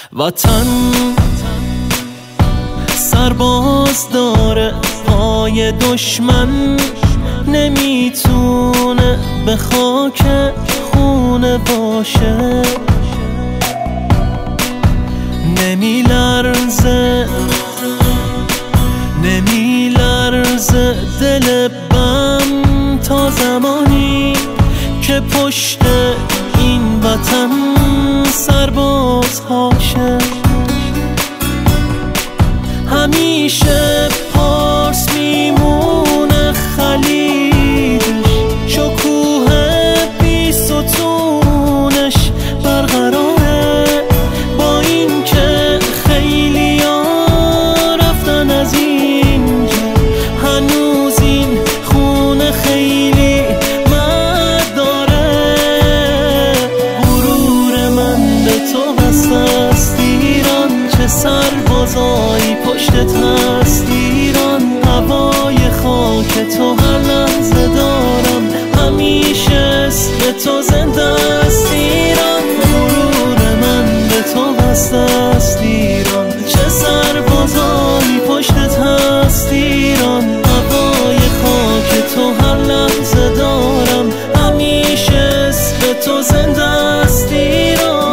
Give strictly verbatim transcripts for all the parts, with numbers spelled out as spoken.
وطن سرباز داره پای دشمن، نمیتونه به خاک خونه باشه، نمیلرزه نمیلرزه دل بم تا زمانی که پشت این وطن سرباز هاشه. همیشه پارس میمونه خلیجش، شکوه بی ستونش برقراره، با این که خیلی ها رفتن از اینجا، هنوز این خونه خیلی مرد داره. غرور من به تو بسته است ایران، چه سربازایی پشتت هست ایران، هوای خاک تو هر لحظه دارم، همیشه اسم تو زنده است ایران. غرور من به تو بسته است ایران، چه سربازایی پشتت هست ایران، هوای خاک تو هر لحظه دارم، همیشه اسم تو زنده است ایران.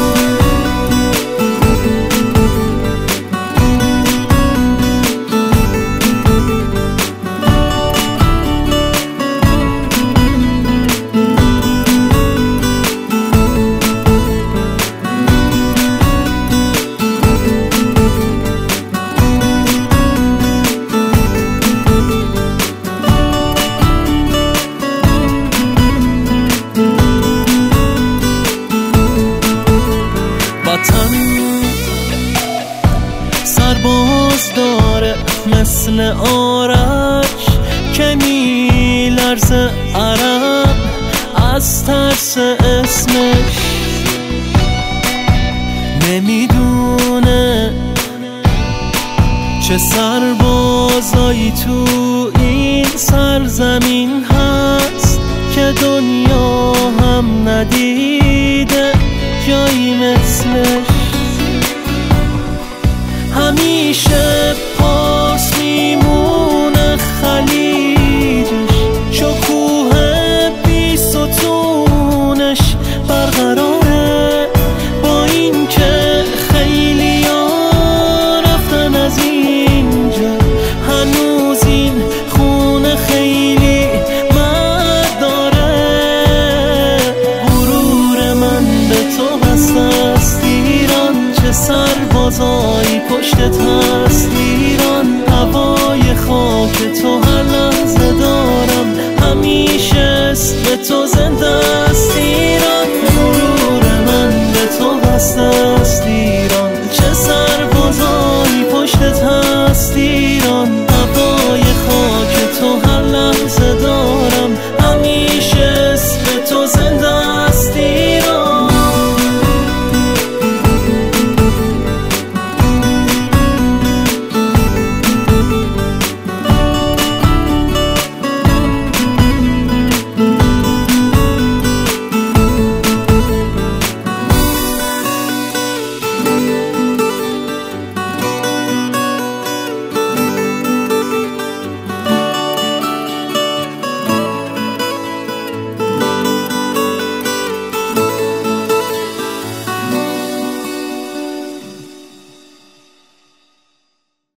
وطن سرباز داره مثل آرش که میلرزه عرق از ترس اسمش، نمیدونه چه سربازایی تو این سرزمین هست که دنیا هم ندیده جایی مثلش. همیشه پارس میمونه خلیجش، شکوه بی ستونش برقراره، با این که خیلی ها رفتن از اینجا، هنوز این خونه خیلی مرد داره. غرور من به تو بسته است ایران، چه سربازایی پشتت